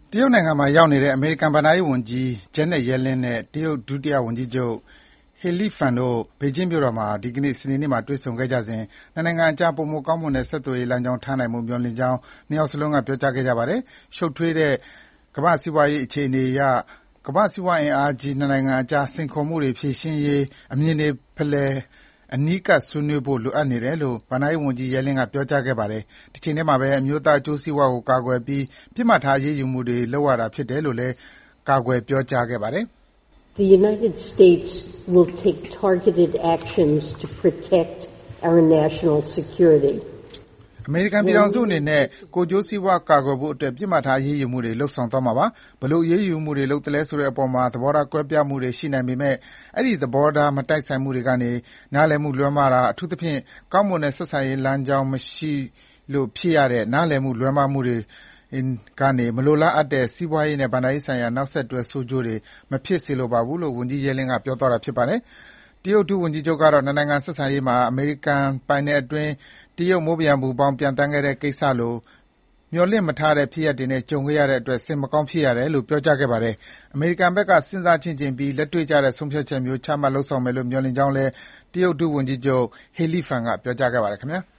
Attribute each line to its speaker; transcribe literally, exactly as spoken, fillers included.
Speaker 1: တရုတ်နိုင်ငံမှာရောက်နေတဲ့အမေရိကန်ဘဏ္ဍာရေးဝန်ကြီး Janet Yellen နဲ့တရုတ်ဒုတိယဝန်ကြီးချုပ် He Lifan တို့ဘေကျင်းမြို့တော်မှာဒီကနေ့စနေနေ့မှာတွေ့ဆုံခဲ့ကြစဉ်နှစ်နိုင်ငံအကြားပိုမိုကောင်းမွန်တဲ့ဆက်သွယ်ရေးလမ်းကြောင်းထားနိုင်ဖို့မျှော်လင့်ကြောင်းနှစ်ယောက်စလုံးကပြောကြားခဲ့ကြပါတယ်။ရှုပ်ထွေးတဲ့ကမ္ဘာ့စီးပွားရေးအခြေအနေအရကမ္ဘာ့စီးပွားအင်အားကြီးနှစ်နိုင်ငံအကြားစိန်ခေါ်မှုတွေဖြေရှင်းရေးအမြင်တွေဖလှယ်အနီးကပ်ဆွေးနွေးဖို့လိုအပ်နေတယ်လို့ဘဏ္ဍာရေးဝန်ကြီး Yellen ကပြောကြားခဲ့ပါတယ်။တချိန်တည်းမှာပဲအမျိုးသားအကျိုးစီးပွားကိုကာကွယ်ပြီးပစ်မှတ်ထားအရေးယူမှုတွေလုပ်ရတာဖြစ်တယ်လို့လည်းကာကွယ်ပြောကြားခဲ့ပါတယ်။
Speaker 2: The United States will take targeted actions to protect our national security.
Speaker 1: အမေရိကန်ပြည်ထောင်စုအနေနဲ့ကိုယ်ကျိုးစီးပွားကာကွယ်ဖို့အတွက်ပစ်မှတ်ထားအရေးယူမှုတွေလုပ်ဆောင်သွားမှာပါ။ဘယ်လိုအရေးယူမှုတွေလုပ်သလဲဆိုတဲ့အပေါ်မှာသဘောထားကွဲပြားမှုတွေရှိနိုင်ပေမယ့်အဲဒီသဘောထားမတိုက်ဆိုင်မှုတွေကနေနားလည်မှုလွဲမှားတာအထူးသဖြင့်ကောင်းမွန်တဲ့ဆက်ဆံရေးလမ်းကြောင်းမရှိလို့ဖြစ်ရတဲ့နားလည်မှုလွဲမှားမှုတွေကနေမလိုလားအပ်တဲ့စီးပွားရေးနဲ့ဘဏ္ဍာရေးဆိုင်ရာနောက်ဆက်တွဲဆိုးကျိုးတွေမဖြစ်စေလိုပါဘူးလို့ဝန်ကြီး Yellen ကပြောသွားတာဖြစ်ပါတယ်။တရုတ်ဒုဝန်ကြီးချုပ်ကတော့နှစ်နိုင်ငံဆက်ဆံရေးမှာအမေရိကန်ပိုင်နက်အတွင်းတရုတ်မိုးပျံပူပေါင်းပျံသန်းခဲ့တဲ့ကိစ္စလိုမျှော်လင့်မထားတဲ့ဖြစ်ရပ်တွေနဲ့ကြုံခဲ့ရတဲ့အတွက်စိတ်မကောင်းဖြစ်ရတယ်လို့ပြောကြားခဲ့ပါတယ်။အမေရိကန်ဘက်ကစဉ်းစားချင့်ချိန်ပြီးလက်တွေ့ကျတဲ့ဆုံးဖြတ်ချက်မျိုးချမှတ်လုပ်ဆောင်မယ်လို့မျှော်လင့်ကြောင်းလည်းတရုတ်ဒုဝန်ကြီးချုပ် He Lifan ကပြောကြားခဲ့ပါတယ်ခင်ဗျာ။